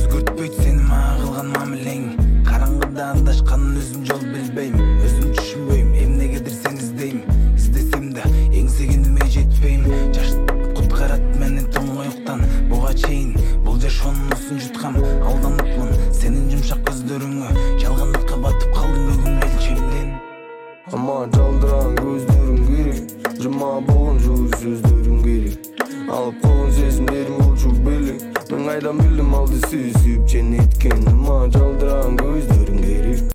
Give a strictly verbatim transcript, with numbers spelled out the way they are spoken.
өзгөртпөйт сени мага кылган мамилең. Караңгыда адашканын өзүм жол билбейм, өзүм түшүнбөйм, эмнегедир сени издейм. Издесем да эңсегениме жетпейм. Жаштык куткарат мени тоңоюктан. Буга чейин бул жашоонун усун жуткам. Алданыпмын сенин жумшак көздөрүңө, жалгандыкка батып калдым бүгүн элчемден. Ама жалдыран көздөрүң керек, жыма болгон жылуу сөздөрүң керек. Алып койгон сезимдерим болчу белек, мен кайдан билдим алды сүйүп сүйүп ченеткени. Ама